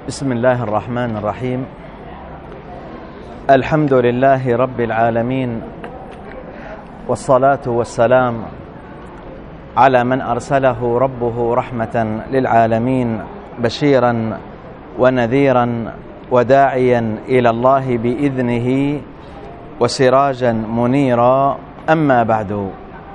بسم الله الرحمن الرحيم. الحمد لله رب العالمين، والصلاة والسلام على من أرسله ربه رحمة للعالمين، بشيرا ونذيرا وداعيا إلى الله بإذنه وسراجا منيرا. أما بعد،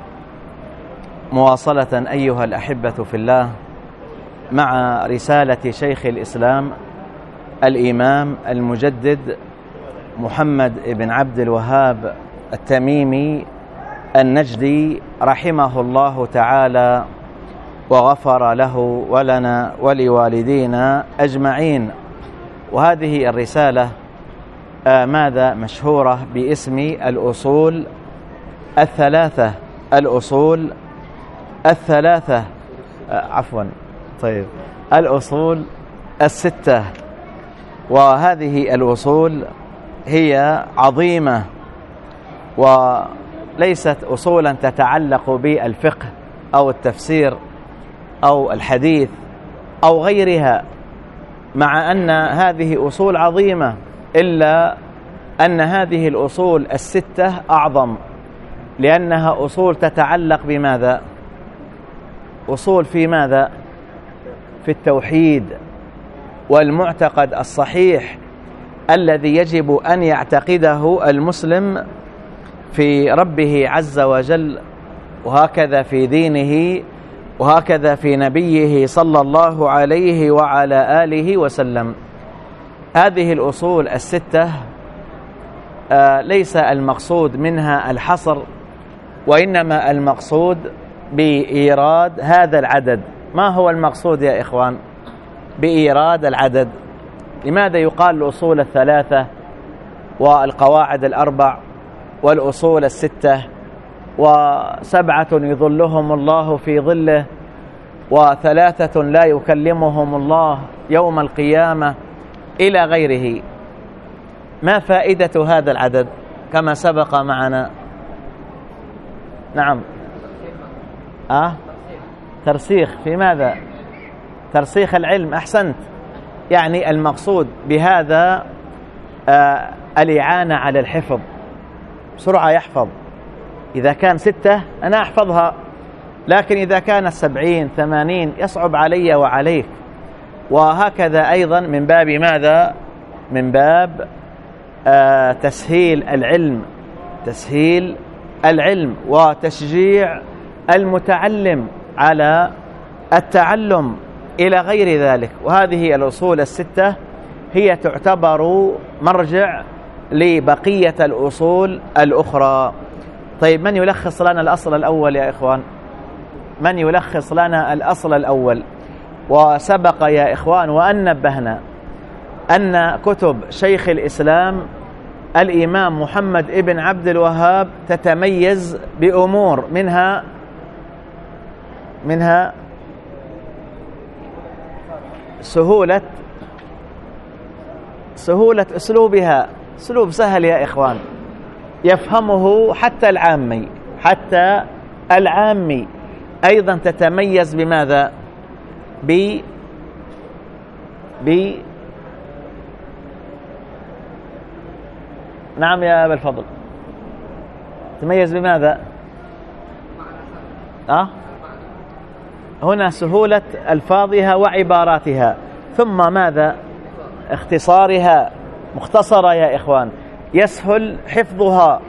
مواصلة أيها الأحبة في الله مع رسالة شيخ الإسلام الإمام المجدد محمد بن عبد الوهاب التميمي النجدي رحمه الله تعالى وغفر له ولنا ولوالدينا أجمعين. وهذه الرسالة ماذا مشهورة باسم الأصول الثلاثة، الأصول الثلاثة، الأصول الستة. وهذه الأصول هي عظيمة وليست أصولا تتعلق بالفقه أو التفسير أو الحديث أو غيرها، مع أن هذه أصول عظيمة، إلا أن هذه الأصول الستة أعظم، لأنها أصول تتعلق بماذا؟ أصول في ماذا؟ في التوحيد والمعتقد الصحيح الذي يجب أن يعتقده المسلم في ربه عز وجل، وهكذا في دينه، وهكذا في نبيه صلى الله عليه وعلى آله وسلم. هذه الأصول الستة ليس المقصود منها الحصر، وإنما المقصود بإيراد هذا العدد. ما هو المقصود يا إخوان بإيراد العدد؟ لماذا يقال الأصول الثلاثة والقواعد الأربع والأصول الستة وسبعة يظلهم الله في ظله وثلاثة لا يكلمهم الله يوم القيامة إلى غيره؟ ما فائدة هذا العدد كما سبق معنا؟ نعم، ترسيخ في ماذا؟ ترسيخ العلم، أحسنت. يعني المقصود بهذا الإعانة على الحفظ، بسرعة يحفظ. إذا كان 6 أنا أحفظها، لكن إذا كانت 70 80 يصعب علي وعليك. وهكذا أيضا من باب ماذا؟ من باب تسهيل العلم، تسهيل العلم وتشجيع المتعلم على التعلم إلى غير ذلك. وهذه الأصول الستة هي تعتبر مرجع لبقية الأصول الأخرى. طيب، من يلخص لنا الأصل الأول يا إخوان؟ من يلخص لنا الأصل الأول؟ وسبق يا إخوان وأن نبهنا أن كتب شيخ الإسلام الإمام محمد بن عبد الوهاب تتميز بأمور، منها سهولة أسلوبها، أسلوب سهل يا إخوان يفهمه حتى العامي. أيضا تتميز بماذا؟ نعم يا أبا الفضل، تميز بماذا؟ هنا سهولة ألفاظها وعباراتها، ثم ماذا؟ اختصارها، مختصرة يا إخوان، يسهل حفظها.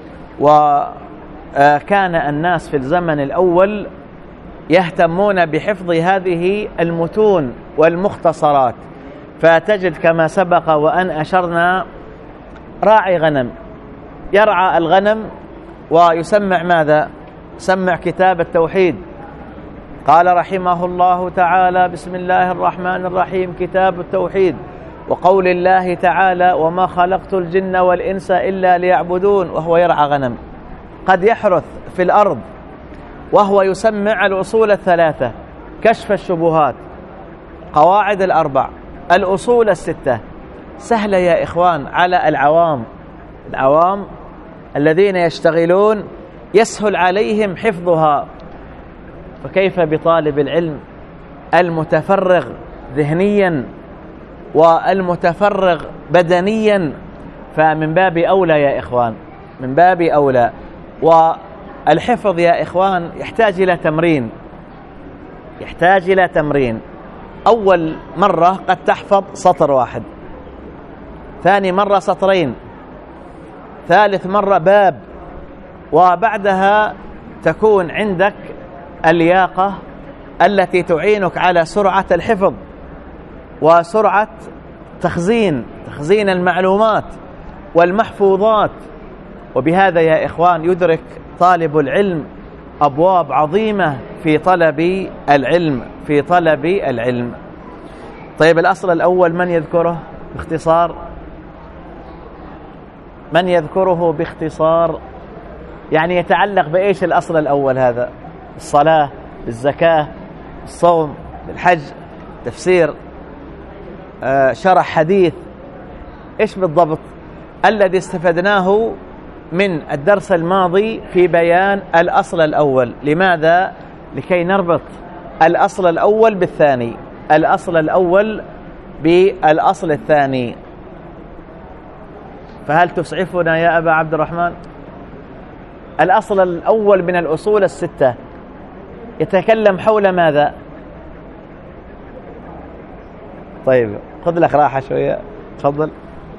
وكان الناس في الزمن الأول يهتمون بحفظ هذه المتون والمختصرات، فتجد كما سبق وأن أشرنا راعي غنم يرعى الغنم ويسمع ماذا؟ سمع كتاب التوحيد. قال رحمه الله تعالى: بسم الله الرحمن الرحيم، كتاب التوحيد. وقول الله تعالى: وما خلقت الجن والإنس إلا ليعبدون. وهو يرعى غنم، قد يحرث في الأرض وهو يسمع الأصول الثلاثة، كشف الشبهات، قواعد الأربع، الأصول الستة. سهلة يا إخوان على العوام الذين يشتغلون يسهل عليهم حفظها، فكيف بطالب العلم المتفرغ ذهنيا والمتفرغ بدنيا، فمن باب أولى يا إخوان، من باب أولى. والحفظ يا إخوان يحتاج إلى تمرين، يحتاج إلى تمرين. أول مرة قد تحفظ سطر واحد، ثاني مرة سطرين، ثالث مرة باب، وبعدها تكون عندك اللياقة التي تعينك على سرعة الحفظ وسرعة تخزين المعلومات والمحفوظات. وبهذا يا إخوان يدرك طالب العلم أبواب عظيمة في طلب العلم، في طلب العلم. طيب الأصل الأول من يذكره باختصار؟ من يذكره باختصار؟ يعني يتعلق بإيش الأصل الأول هذا؟ الصلاة، الزكاة، الصوم، الحج، تفسير، شرح حديث، إيش بالضبط الذي استفدناه من الدرس الماضي في بيان الأصل الأول؟ لماذا؟ لكي نربط الأصل الأول بالثاني، الأصل الأول بالأصل الثاني. فهل تسعفنا يا أبا عبد الرحمن؟ الأصل الأول من الأصول الستة يتكلم حول ماذا؟ طيب خذ لك راحة شوية، تفضل.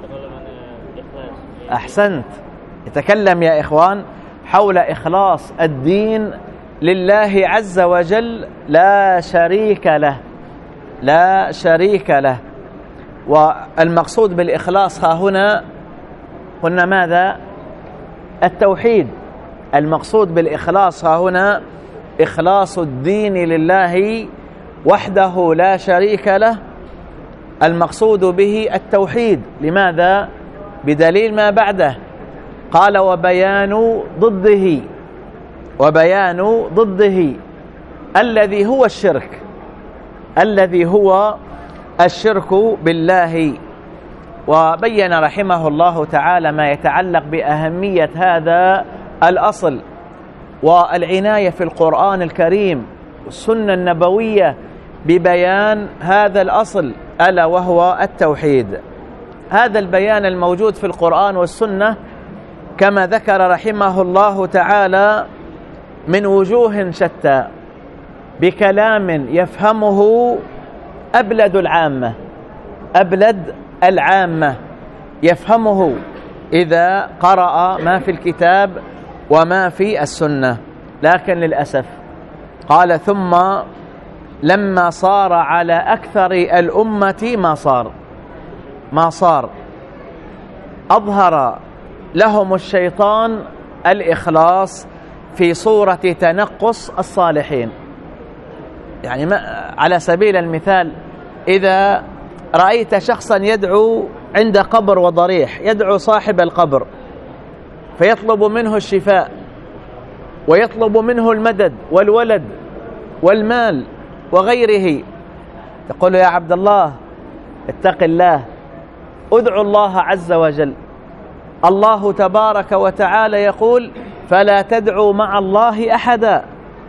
أحسنت. يتكلم يا إخوان حول إخلاص الدين لله عز وجل لا شريك له، لا شريك له. والمقصود بالإخلاص ها هنا قلنا ماذا؟ التوحيد. المقصود بالإخلاص ها هنا إخلاص الدين لله وحده لا شريك له، المقصود به التوحيد. لماذا؟ بدليل ما بعده، قال وبيان ضده، وبيان ضده الذي هو الشرك، الذي هو الشرك بالله. وبين رحمه الله تعالى ما يتعلق بأهمية هذا الأصل والعناية في القرآن الكريم والسنة النبوية ببيان هذا الأصل ألا وهو التوحيد. هذا البيان الموجود في القرآن والسنة كما ذكر رحمه الله تعالى من وجوه شتى بكلام يفهمه أبلد العامة، أبلد العامة يفهمه إذا قرأ ما في الكتاب وما في السنة. لكن للأسف قال ثم لما صار على أكثر الأمة ما صار أظهر لهم الشيطان الإخلاص في صورة تنقص الصالحين. يعني على سبيل المثال إذا رأيت شخصا يدعو عند قبر وضريح، يدعو صاحب القبر فيطلب منه الشفاء ويطلب منه المدد والولد والمال وغيره، تقول يا عبد الله اتق الله، ادعو الله عز وجل. الله تبارك وتعالى يقول فلا تدعوا مع الله أحدا.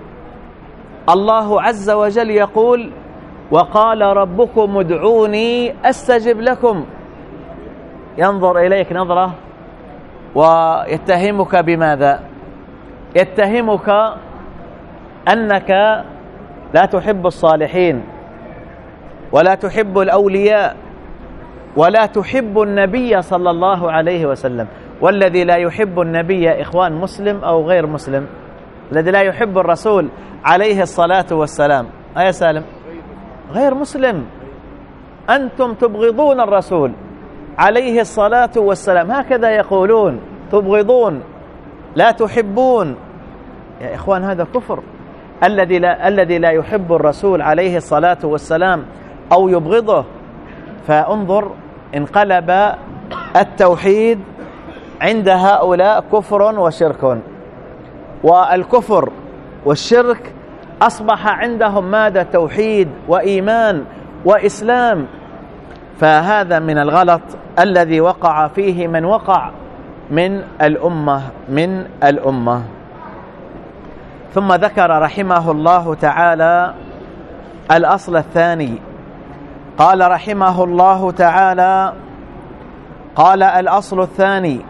الله عز وجل يقول وقال ربكم ادعوني أستجب لكم. ينظر إليك نظرة ويتهمك بماذا؟ يتهمك أنك لا تحب الصالحين ولا تحب الأولياء ولا تحب النبي صلى الله عليه وسلم. والذي لا يحب النبي يا إخوان مسلم أو غير مسلم؟ الذي لا يحب الرسول عليه الصلاة والسلام يا سالم غير مسلم. أنتم تبغضون الرسول عليه الصلاة والسلام، هكذا يقولون، تبغضون لا تحبون. يا إخوان هذا كفر. الذي لا يحب الرسول عليه الصلاة والسلام أو يبغضه، فانظر انقلب التوحيد عند هؤلاء كفر وشرك، والكفر والشرك أصبح عندهم ماذا؟ توحيد وإيمان وإسلام. فهذا من الغلط الذي وقع فيه من وقع من الأمة. ثم ذكر رحمه الله تعالى الأصل الثاني، قال رحمه الله تعالى: قال: الأصل الثاني: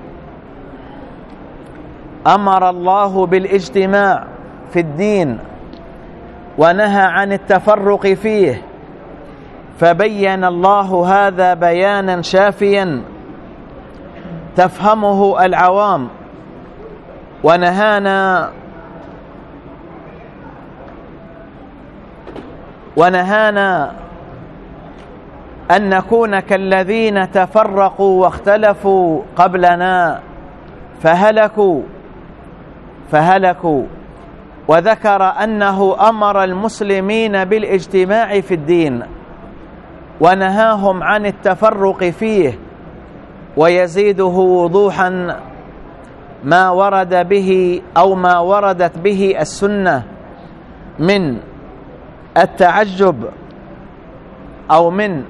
أمر الله بالاجتماع في الدين ونهى عن التفرق فيه، فبين الله هذا بيانا شافيا تفهمه العوام، ونهانا أن نكون كالذين تفرقوا واختلفوا قبلنا فهلكوا، وذكر أنه أمر المسلمين بالاجتماع في الدين ونهاهم عن التفرق فيه، ويزيده وضوحا ما ورد به أو ما وردت به السنة من التعجب أو من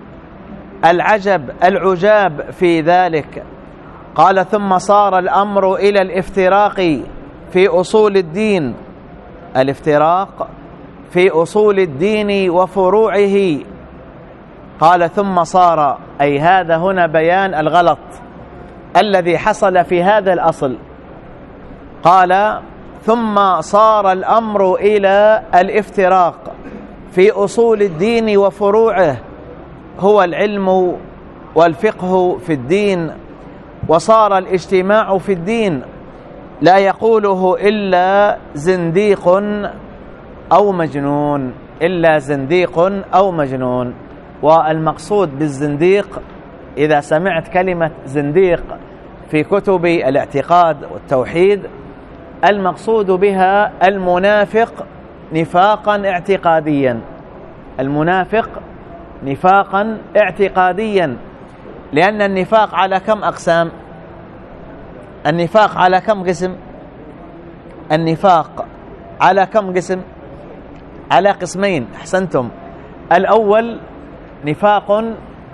العجاب في ذلك. قال: ثم صار الأمر إلى الافتراق في أصول الدين، الافتراق في أصول الدين وفروعه. قال: ثم صار، أي هذا هنا بيان الغلط الذي حصل في هذا الأصل. قال: ثم صار الأمر إلى الافتراق في أصول الدين وفروعه، هو العلم والفقه في الدين، وصار الاجتماع في الدين لا يقوله إلا زنديق أو مجنون، إلا زنديق أو مجنون. والمقصود بالزنديق، إذا سمعت كلمة زنديق في كتب الاعتقاد والتوحيد، المقصود بها المنافق نفاقا اعتقاديا، المنافق نفاقا اعتقاديا. لأن النفاق على كم أقسام؟ النفاق على كم قسم؟ النفاق على كم قسم؟ على قسمين. أحسنتم. الأول نفاق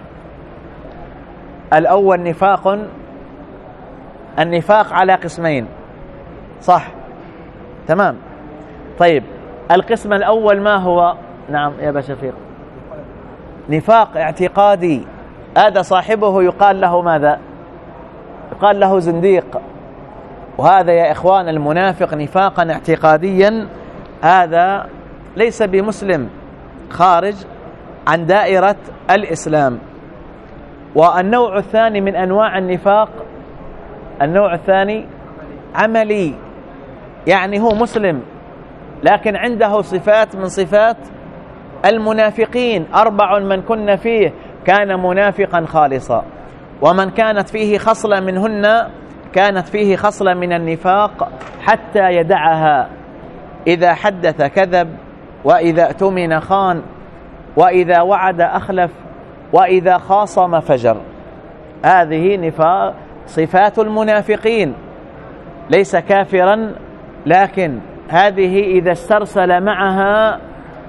النفاق على قسمين، صح؟ تمام. طيب، القسم الأول ما هو؟ نعم يا أبا شفيق. نفاق اعتقادي، هذا صاحبه يقال له ماذا؟ يقال له زنديق. وهذا يا إخوان المنافق نفاقا اعتقاديا، هذا ليس بمسلم، خارج عن دائرة الإسلام. والنوع الثاني من أنواع النفاق، النوع الثاني عملي، يعني هو مسلم لكن عنده صفات من صفات المنافقين. 4 من كن فيه كان منافقا خالصا، ومن كانت فيه خصلة منهن كانت فيه خصلة من النفاق حتى يدعها. إذا حدث كذب، وإذا اؤتمن خان، وإذا وعد أخلف، وإذا خاصم فجر. هذه نفاق صفات المنافقين. ليس كافرا، لكن هذه إذا استرسل معها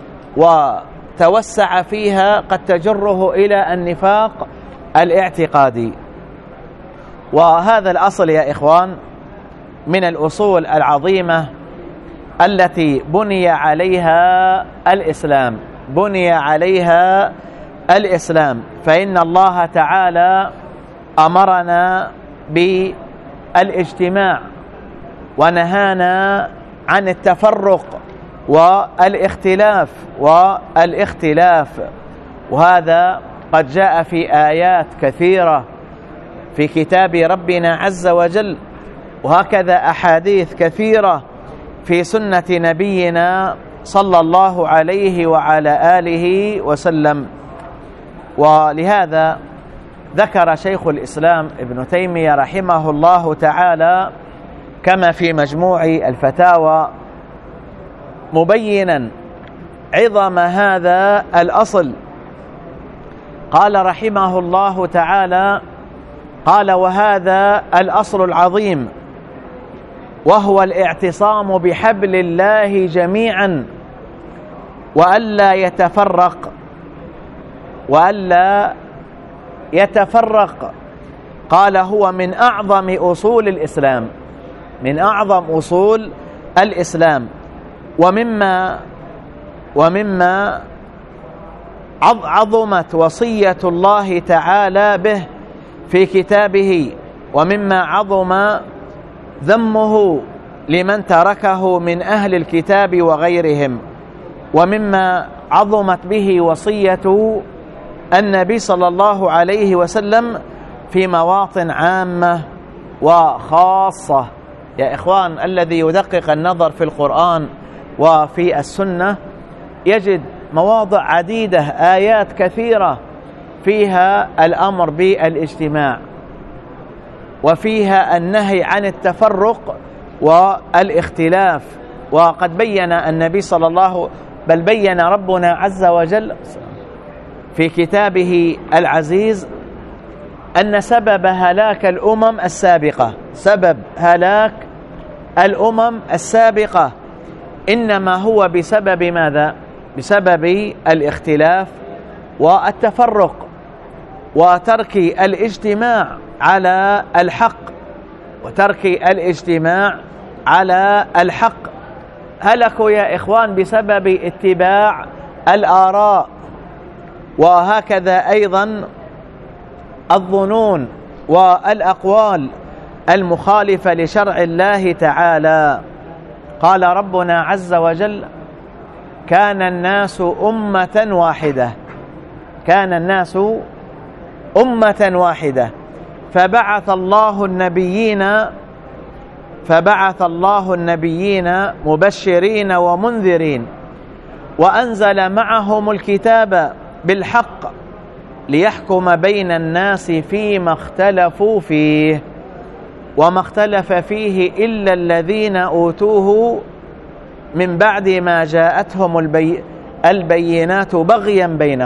وتوسع فيها قد تجره إلى النفاق الاعتقادي. وهذا الأصل يا إخوان من الأصول العظيمة التي بني عليها الإسلام، فإن الله تعالى أمرنا بالاجتماع ونهانا عن التفرق والاختلاف، وهذا قد جاء في آيات كثيرة في كتاب ربنا عز وجل، وهكذا أحاديث كثيرة في سنة نبينا صلى الله عليه وعلى آله وسلم. ولهذا ذكر شيخ الإسلام ابن تيمية رحمه الله تعالى كما في مجموع الفتاوى مبينا عظم هذا الأصل. قال رحمه الله تعالى: قال: وهذا الأصل العظيم وهو الاعتصام بحبل الله جميعا وألا يتفرق. قال: هو من أعظم أصول الإسلام، ومما عظمت وصية الله تعالى به في كتابه، ومما عظم ذمه لمن تركه من أهل الكتاب وغيرهم، ومما عظمت به وصية النبي صلى الله عليه وسلم في مواطن عامة وخاصة. يا إخوان، الذي يدقق النظر في القرآن وفي السنة يجد مواضع عديدة، آيات كثيرة فيها الأمر بالاجتماع، وفيها النهي عن التفرق والاختلاف. وقد بين النبي صلى الله بل بين ربنا عز وجل في كتابه العزيز أن سبب هلاك الأمم السابقة، سبب هلاك الأمم السابقة إنما هو بسبب ماذا؟ بسبب الاختلاف والتفرق وترك الاجتماع على الحق، وترك الاجتماع على الحق. هلكوا يا إخوان بسبب اتباع الآراء، وهكذا أيضا الظنون والأقوال المخالفة لشرع الله تعالى. قال ربنا عز وجل: كان الناس أمة واحدة، كان الناس أمة واحدة فبعث الله النبيين مبشرين ومنذرين، وأنزل معهم الكتاب بالحق ليحكم بين الناس فيما اختلفوا فيه، وما اختلف فيه إلا الذين أوتوه من بعد ما جاءتهم البينات بغيا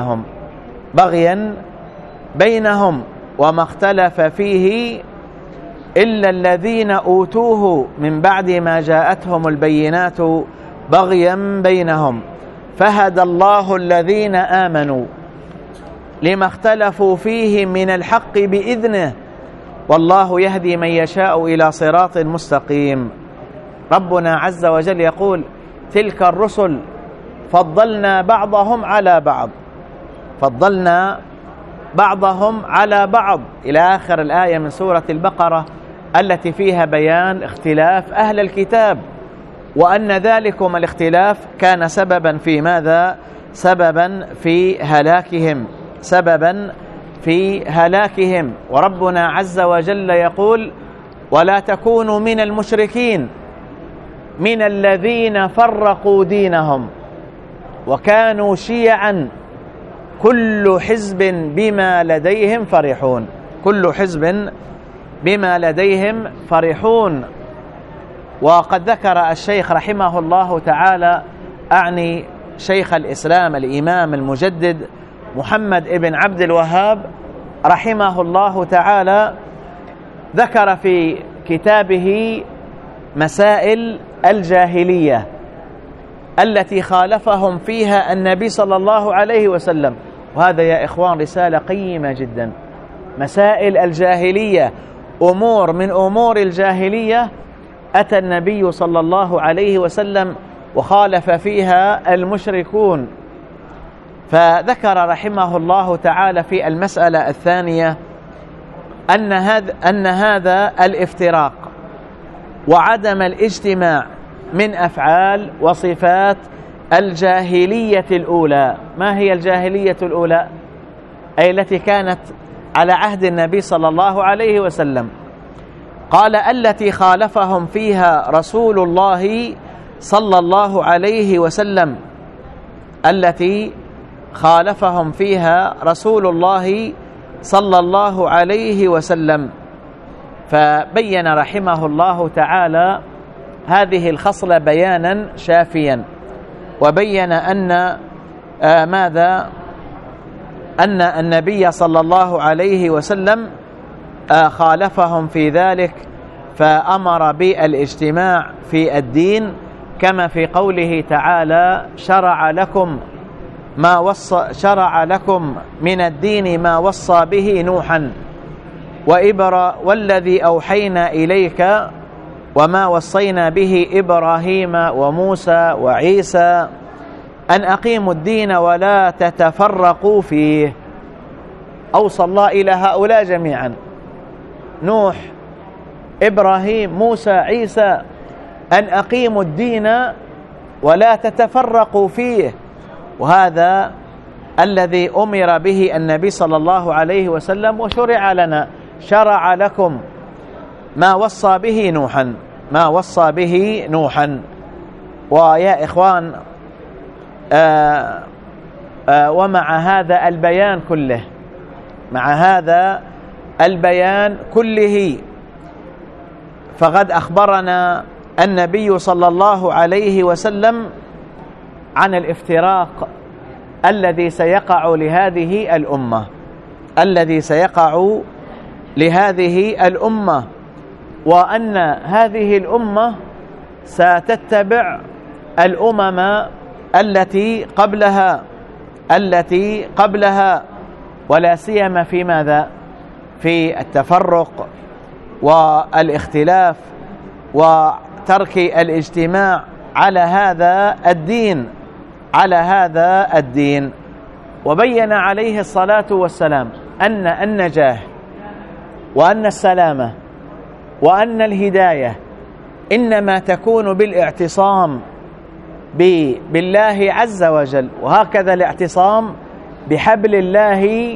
بينهم وما اختلف فيه إلا الذين أوتوه من بعد ما جاءتهم البينات بغيا بينهم، فهدى الله الذين آمنوا لما اختلفوا فيه من الحق بإذنه، والله يهدي من يشاء إلى صراط مستقيم. ربنا عز وجل يقول: تلك الرسل فضلنا بعضهم على بعض إلى آخر الآية من سورة البقرة التي فيها بيان اختلاف أهل الكتاب، وأن ذلكم الاختلاف كان سببا في ماذا؟ سببا في هلاكهم. وربنا عز وجل يقول: ولا تكونوا من المشركين من الذين فرقوا دينهم وكانوا شيعا كل حزب بما لديهم فرحون. وقد ذكر الشيخ رحمه الله تعالى، أعني شيخ الإسلام الإمام المجدد محمد ابن عبد الوهاب رحمه الله تعالى، ذكر في كتابه مسائل الجاهلية التي خالفهم فيها النبي صلى الله عليه وسلم. وهذا يا إخوان رسالة قيمة جدا. مسائل الجاهلية، أمور من أمور الجاهلية أتى النبي صلى الله عليه وسلم وخالف فيها المشركون. فذكر رحمه الله تعالى في المسألة الثانية أن هذا الافتراق وعدم الاجتماع من أفعال وصفات الجاهلية الأولى. ما هي الجاهلية الأولى؟ أي التي كانت على عهد النبي صلى الله عليه وسلم. قال: التي خالفهم فيها رسول الله صلى الله عليه وسلم، التي خالفهم فيها رسول الله صلى الله عليه وسلم. فبين رحمه الله تعالى هذه الخصلة بيانا شافيا، وبين أن أن النبي صلى الله عليه وسلم خالفهم في ذلك، فأمر بالاجتماع في الدين، كما في قوله تعالى: شرع لكم من الدين ما وصى به نوحا والذي أوحينا إليك وما وصينا به إبراهيم وموسى وعيسى أن أقيموا الدين ولا تتفرقوا فيه. أوصى الله إلى هؤلاء جميعا: نوح، إبراهيم، موسى، عيسى، أن أقيموا الدين ولا تتفرقوا فيه. وهذا الذي أمر به النبي صلى الله عليه وسلم وشرع لنا. شرع لكم ما وصى به نوحا. ويا إخوان، ومع هذا البيان كله فقد أخبرنا النبي صلى الله عليه وسلم عن الافتراق الذي سيقع لهذه الأمة، وأن هذه الأمة ستتبع الأمم التي قبلها، ولا سيما في ماذا؟ في التفرق والاختلاف وترك الاجتماع على هذا الدين. وبين عليه الصلاة والسلام أن النجاة وأن السلامة وأن الهداية إنما تكون بالاعتصام بالله عز وجل، وهكذا الاعتصام بحبل الله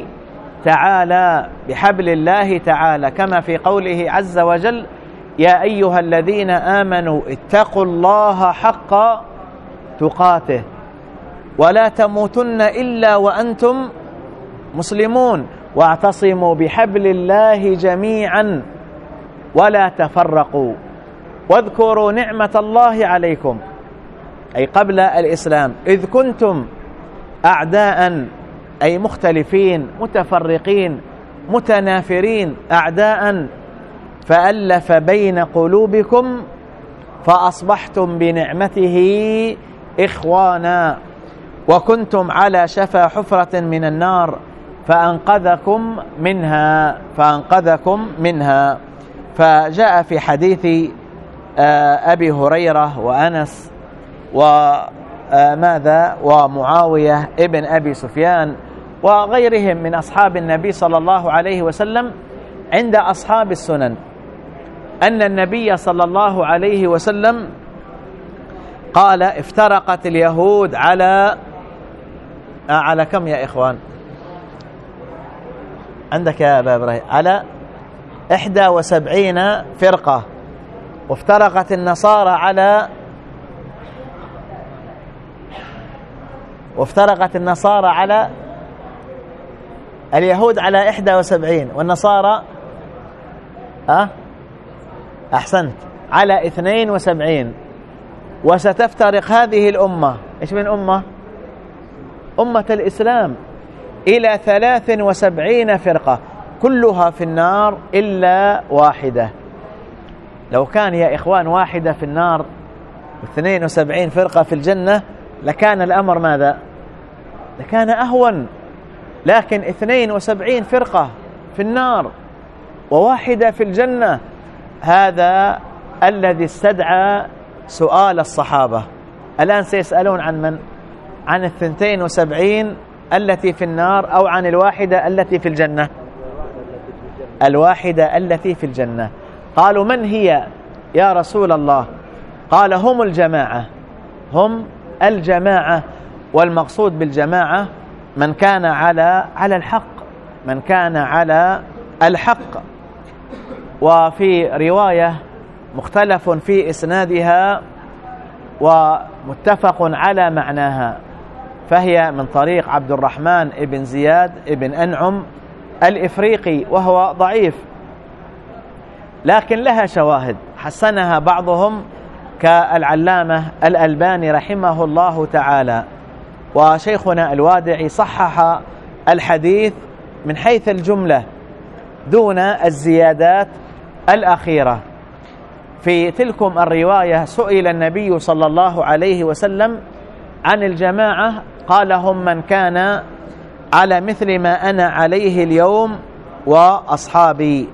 تعالى، كما في قوله عز وجل: يا أيها الذين آمنوا اتقوا الله حق تقاته ولا تموتن إلا وأنتم مسلمون واعتصموا بحبل الله جميعا ولا تفرقوا واذكروا نعمة الله عليكم، أي قبل الإسلام، إذ كنتم أعداء، أي مختلفين متفرقين متنافرين أعداء، فألف بين قلوبكم فأصبحتم بنعمته إخوانا، وكنتم على شفا حفرة من النار فأنقذكم منها. فجاء في حديث أبي هريرة وأنس ومعاوية ابن أبي سفيان وغيرهم من أصحاب النبي صلى الله عليه وسلم عند أصحاب السنن أن النبي صلى الله عليه وسلم قال: افترقت اليهود على كم يا إخوان؟ عندك يا أبا إبراهيم؟ على 71 فرقة. وافترقت النصارى على اليهود على 71، والنصارى أحسنت على 72. وستفترق هذه الأمة، إيش من أمة الإسلام، إلى 73 فرقة كلها في النار إلا واحدة. لو كان يا إخوان واحدة في النار و72 فرقة في الجنة لكان الأمر ماذا؟ لكان أهون. لكن 72 فرقة في النار وواحدة في الجنة، هذا الذي استدعى سؤال الصحابة. الآن سيسألون عن من؟ عن 72 التي في النار أو عن الواحدة التي في الجنة؟ الواحدة التي في الجنة. قالوا: من هي يا رسول الله؟ قال: هم الجماعة. والمقصود بالجماعة من كان على الحق. وفي رواية مختلف في إسنادها ومتفق على معناها، فهي من طريق عبد الرحمن بن زياد بن أنعم الإفريقي، وهو ضعيف، لكن لها شواهد حسنها بعضهم كالعلامة الألباني رحمه الله تعالى. وشيخنا الوادعي صحح الحديث من حيث الجملة دون الزيادات الأخيرة. في تلكم الرواية سئل النبي صلى الله عليه وسلم عن الجماعة، قال: هم من كان على مثل ما أنا عليه اليوم وأصحابي.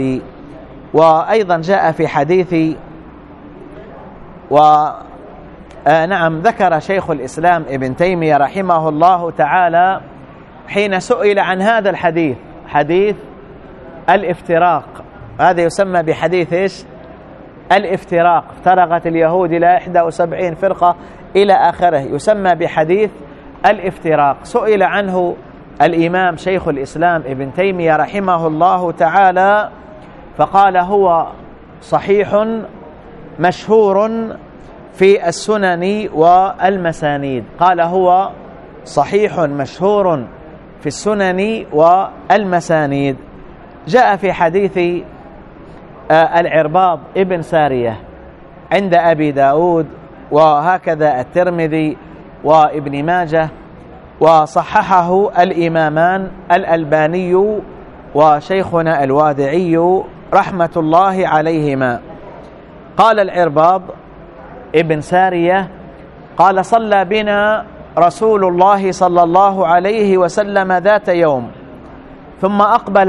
وأيضا جاء في حديث نعم، ذكر شيخ الإسلام ابن تيمية رحمه الله تعالى حين سئل عن هذا الحديث، حديث الافتراق، هذا يسمى بحديث إيش؟ الافتراق، افترقت اليهود إلى 71 فرقة إلى آخره، يسمى بحديث الافتراق. سئل عنه الإمام شيخ الإسلام ابن تيمية رحمه الله تعالى فقال: هو صحيح مشهور في السنن والمسانيد. قال: هو صحيح مشهور في السنن والمسانيد. جاء في حديث العرباض ابن سارية عند أبي داود وهكذا الترمذي وابن ماجه، وصححه الإمامان الألباني وشيخنا الوادعي رحمة الله عليهما. قال العرباض ابن سارية: قال: صلى بنا رسول الله صلى الله عليه وسلم ذات يوم ثم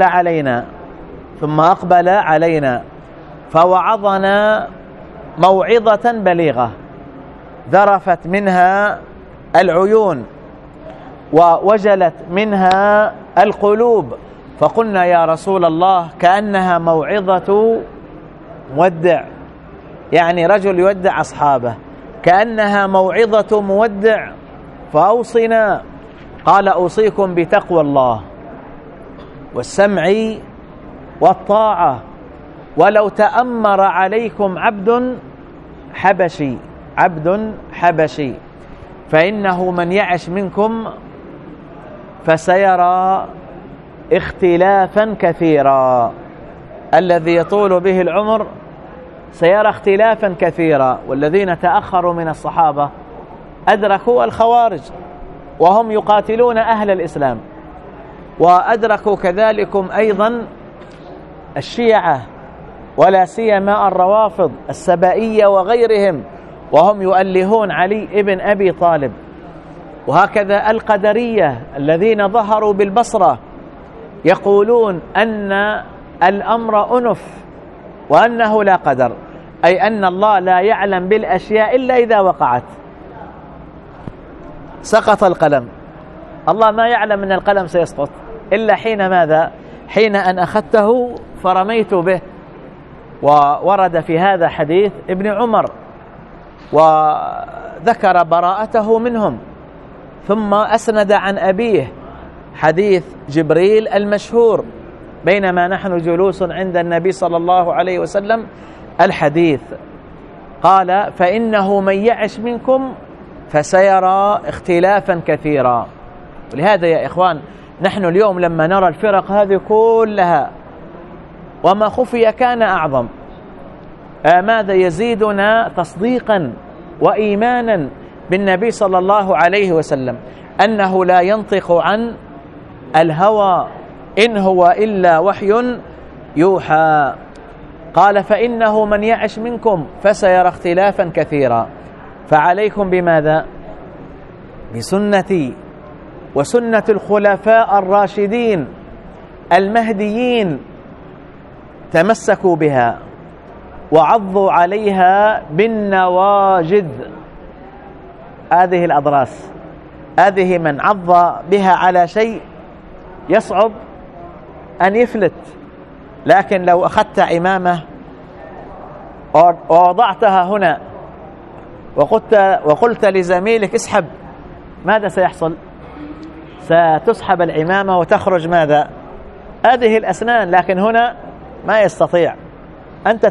أقبل علينا فوعظنا موعظة بليغة ذرفت منها العيون ووجلت منها القلوب، فقلنا: يا رسول الله، كأنها موعظة مودع، يعني رجل يودع أصحابه، كأنها موعظة مودع، فأوصنا. قال: أوصيكم بتقوى الله والسمع والطاعة، ولو تأمر عليكم عبد حبشي، فإنه من يعش منكم فسيرى اختلافا كثيرا. الذي يطول به العمر سيرى اختلافا كثيرا. والذين تأخروا من الصحابة أدركوا الخوارج وهم يقاتلون أهل الإسلام، وأدركوا كذلكم أيضا الشيعة ولا سيما الروافض السبائية وغيرهم، وهم يؤلهون علي ابن أبي طالب. وهكذا القدرية الذين ظهروا بالبصرة يقولون أن الأمر أنف وأنه لا قدر، أي أن الله لا يعلم بالأشياء إلا إذا وقعت. سقط القلم، الله ما يعلم أن القلم سيسقط إلا حين ماذا؟ حين أن أخذته فرميت به. وورد في هذا حديث ابن عمر وذكر براءته منهم، ثم أسند عن أبيه حديث جبريل المشهور بينما نحن جلوس عند النبي صلى الله عليه وسلم الحديث. قال: فإنه من يعش منكم فسيرى اختلافا كثيرا. ولهذا يا إخوان، نحن اليوم لما نرى الفرق هذه كلها وما خفي كان أعظم، ماذا يزيدنا تصديقا وإيمانا بالنبي صلى الله عليه وسلم أنه لا ينطق عن الهوى، إن هو إلا وحي يوحى. قال: فإنه من يعش منكم فسيرى اختلافا كثيرا، فعليكم بماذا؟ بسنتي وسنة الخلفاء الراشدين المهديين، تمسكوا بها وعضوا عليها بالنواجذ. هذه الأضراس، هذه من عض بها على شيء يصعب أن يفلت. لكن لو أخذت عمامة ووضعتها هنا وقلت لزميلك اسحب، ماذا سيحصل؟ ستسحب العمامة وتخرج ماذا؟ هذه الأسنان، لكن هنا ما يستطيع، أنت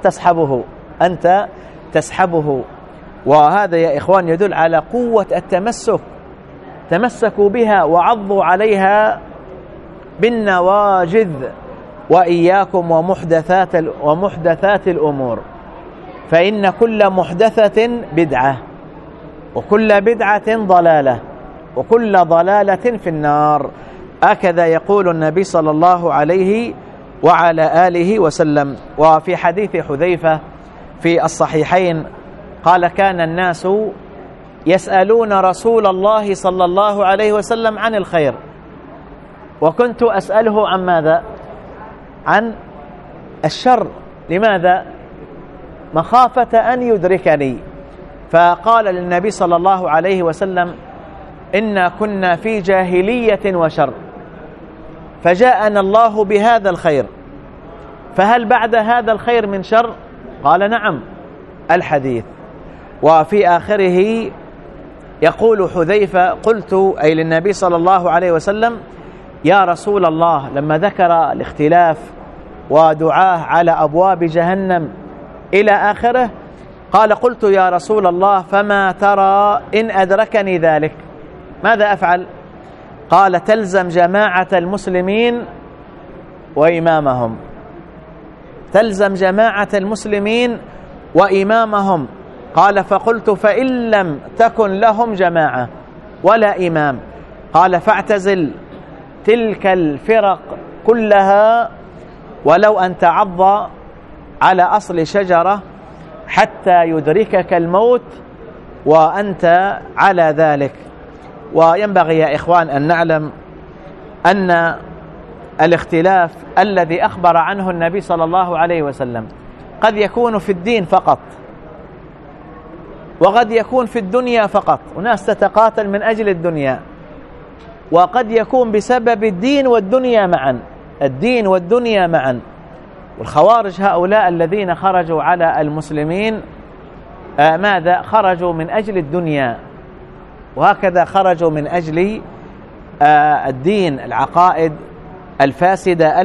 تسحبه. وهذا يا إخوان يدل على قوة التمسك، تمسكوا بها وعضوا عليها بالنواجذ. وإياكم ومحدثات الأمور، فإن كل محدثة بدعة وكل بدعة ضلالة وكل ضلالة في النار. هكذا يقول النبي صلى الله عليه وعلى آله وسلم. وفي حديث حذيفة في الصحيحين قال: كان الناس يسألون رسول الله صلى الله عليه وسلم عن الخير، وكنت أسأله عن ماذا؟ عن الشر. لماذا؟ مخافة أن يدركني. فقال للنبي صلى الله عليه وسلم: إنا كنا في جاهلية وشر، فجاءنا الله بهذا الخير، فهل بعد هذا الخير من شر؟ قال: نعم. الحديث. وفي آخره يقول حذيفة: قلت أي للنبي صلى الله عليه وسلم: يا رسول الله، لما ذكر الاختلاف ودعاه على أبواب جهنم إلى آخره، قال: قلت يا رسول الله فما ترى إن أدركني ذلك؟ ماذا أفعل؟ قال: تلزم جماعة المسلمين وإمامهم، تلزم جماعة المسلمين وإمامهم. قال: فقلت: فإن لم تكن لهم جماعة ولا إمام؟ قال: فاعتزل تلك الفرق كلها ولو أن تعض على أصل شجرة حتى يدركك الموت وأنت على ذلك. وينبغي يا إخوان أن نعلم أن الاختلاف الذي أخبر عنه النبي صلى الله عليه وسلم قد يكون في الدين فقط، وقد يكون في الدنيا فقط، وناس تتقاتل من أجل الدنيا، وقد يكون بسبب الدين والدنيا معا، الدين والدنيا معا. والخوارج هؤلاء الذين خرجوا على المسلمين ماذا؟ خرجوا من أجل الدنيا، وهكذا خرجوا من أجل الدين، العقائد الفاسدة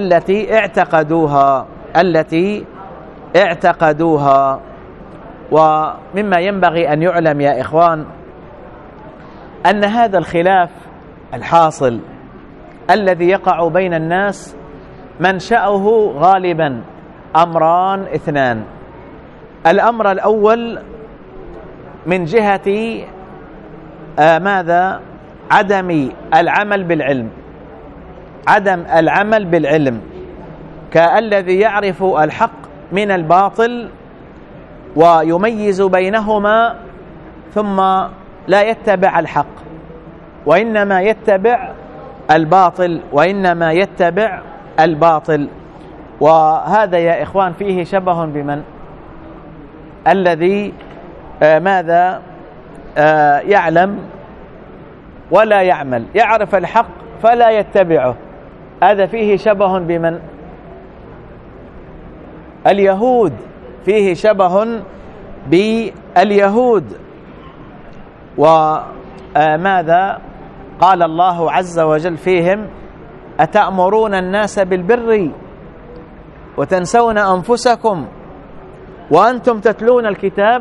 التي اعتقدوها. ومما ينبغي أن يعلم يا إخوان أن هذا الخلاف الحاصل الذي يقع بين الناس منشأه غالبا أمران اثنان. الأمر الأول من جهة ماذا؟ عدم العمل بالعلم، عدم العمل بالعلم، كالذي يعرف الحق من الباطل ويميز بينهما ثم لا يتبع الحق، وإنما يتبع الباطل. وهذا يا إخوان فيه شبه بمن؟ الذي ماذا؟ يعلم ولا يعمل، يعرف الحق فلا يتبعه، هذا فيه شبه بمن؟ اليهود، فيه شبه باليهود. وماذا قال الله عز وجل فيهم؟ أتأمرون الناس بالبر وتنسون أنفسكم وأنتم تتلون الكتاب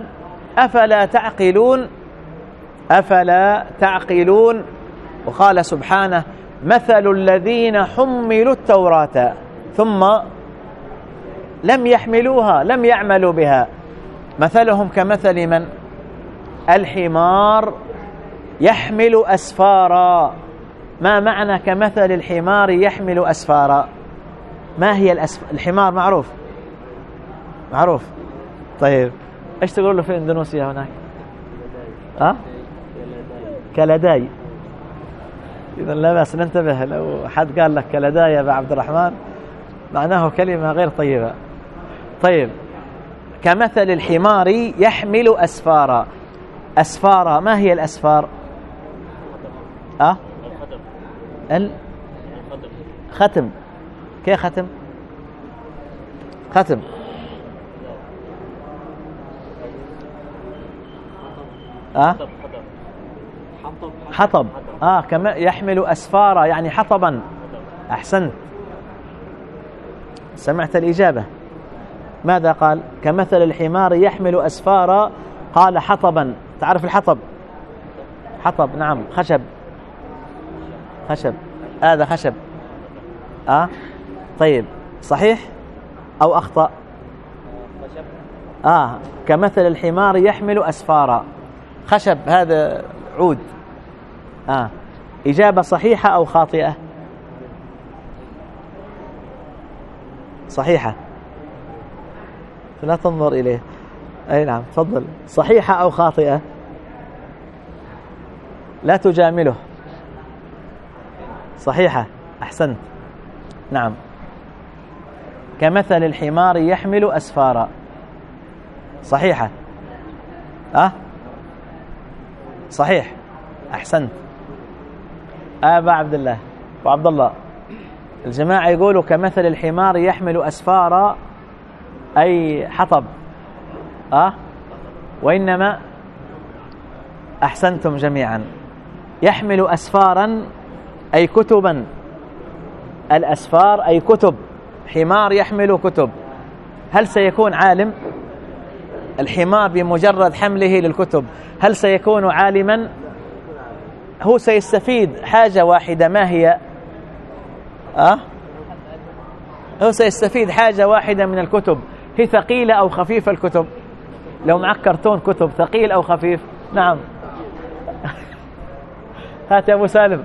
أفلا تعقلون. وقال سبحانه: مثل الذين حملوا التوراة ثم لم يحملوها، لم يعملوا بها، مثلهم كمثل من؟ الحمار يحمل أسفارا. ما معنى كمثل الحمار يحمل أسفارا؟ ما هي الحمار؟ معروف. طيب ايش تقول له في اندونيسيا هناك؟ كلداي. إذا لا بأس ننتبه، لو حد قال لك كلداي يا أبا عبد الرحمن معناه كلمة غير طيبة. طيب، كمثل الحمار يحمل أسفارا. أسفارا، ما هي الأسفار؟ ختم. كيف ختم؟ حطب. كما يحمل أسفارا يعني حطبا. أحسنت، سمعت الإجابة. ماذا قال؟ كمثل الحمار يحمل أسفارا، قال حطبا. تعرف الحطب؟ حطب، نعم، خشب. هذا خشب. طيب، صحيح أو أخطأ؟ كمثل الحمار يحمل أسفارا، خشب، هذا عود. إجابة صحيحة أو خاطئة؟ صحيحة، لا تنظر إليه. أي نعم، تفضل. صحيحة أو خاطئة؟ لا تجامله. صحيحة، أحسنت، نعم. كمثل الحمار يحمل أسفارا، صحيحة. صحيح، أحسنت. أبا عبد الله وعبد الله، الجماعة يقولوا كمثل الحمار يحمل أسفارا أي حطب، وإنما أحسنتم جميعا، يحمل أسفارا أي كتبا، الأسفار أي كتب، حمار يحمل كتب. هل سيكون عالم الحمار بمجرد حمله للكتب؟ هل سيكون عالما؟ هو سيستفيد حاجة واحدة، ما هي؟ هو سيستفيد حاجة واحدة من الكتب، هي ثقيلة أو خفيفة الكتب؟ لو معك كرتون كتب ثقيل أو خفيف؟ نعم. هات يا أبو سالم.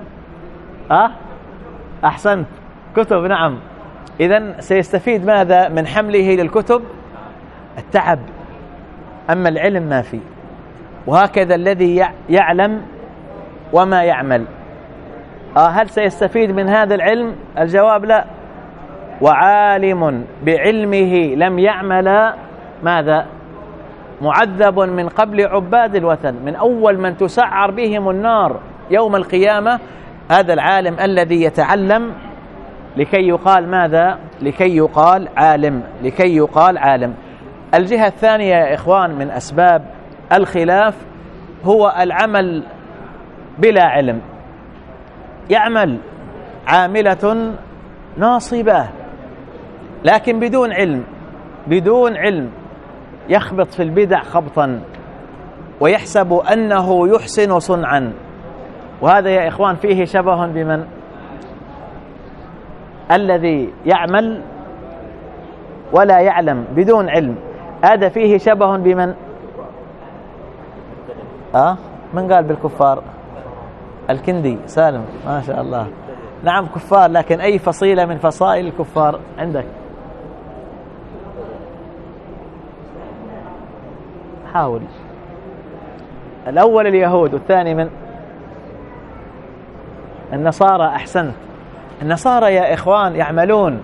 أحسنت، كتب، نعم. إذن سيستفيد ماذا من حمله للكتب؟ التعب، أما العلم ما فيه. وهكذا الذي يعلم وما يعمل، هل سيستفيد من هذا العلم؟ الجواب لا. وعالم بعلمه لم يعمل ماذا؟ معذب من قبل عباد الوثن، من أول من تسعر بهم النار يوم القيامة هذا العالم الذي يتعلم لكي يقال ماذا؟ لكي يقال عالم، لكي يقال عالم. الجهة الثانية يا إخوان من أسباب الخلاف هو العمل بلا علم. يعمل عاملة ناصبة لكن بدون علم، بدون علم، يخبط في البدع خبطا ويحسب أنه يحسن صنعا. وهذا يا إخوان فيه شبه بمن؟ الذي يعمل ولا يعلم بدون علم، هذا فيه شبه بمن؟ من قال بالكفار؟ الكندي سالم، ما شاء الله. نعم كفار، لكن أي فصيلة من فصائل الكفار عندك؟ حاول. الأول اليهود، والثاني من؟ النصارى. أحسنت. النصارى يا إخوان يعملون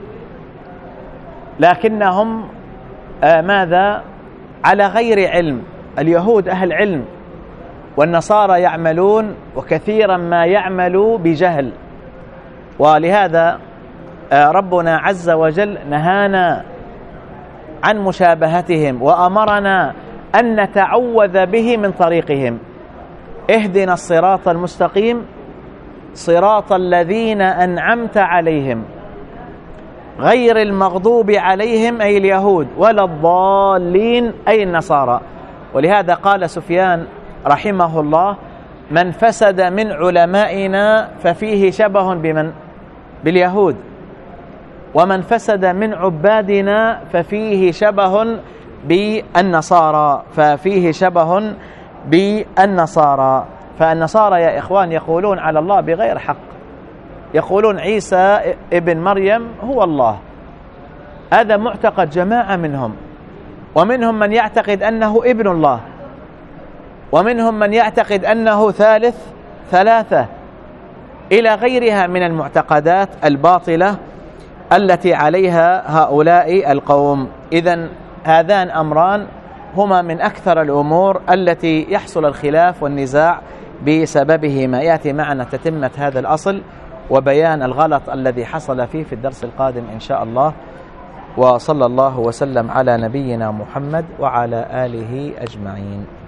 لكنهم ماذا؟ على غير علم. اليهود أهل علم، والنصارى يعملون وكثيرا ما يعملوا بجهل. ولهذا ربنا عز وجل نهانا عن مشابهتهم وأمرنا أن نتعوذ به من طريقهم. اهدنا الصراط المستقيم صراط الذين أنعمت عليهم غير المغضوب عليهم أي اليهود ولا الضالين أي النصارى. ولهذا قال سفيان رحمه الله: من فسد من علمائنا ففيه شبه بمن؟ باليهود. ومن فسد من عبادنا ففيه شبه بالنصارى، ففيه شبه بالنصارى. فالنصارى يا إخوان يقولون على الله بغير حق، يقولون عيسى ابن مريم هو الله، هذا معتقد جماعة منهم. ومنهم من يعتقد أنه ابن الله، ومنهم من يعتقد أنه ثالث ثلاثة، إلى غيرها من المعتقدات الباطلة التي عليها هؤلاء القوم. إذن هذان أمران هما من أكثر الأمور التي يحصل الخلاف والنزاع بسببهما. يأتي معنا تتمة هذا الأصل وبيان الغلط الذي حصل فيه في الدرس القادم إن شاء الله. وصلى الله وسلم على نبينا محمد وعلى آله أجمعين.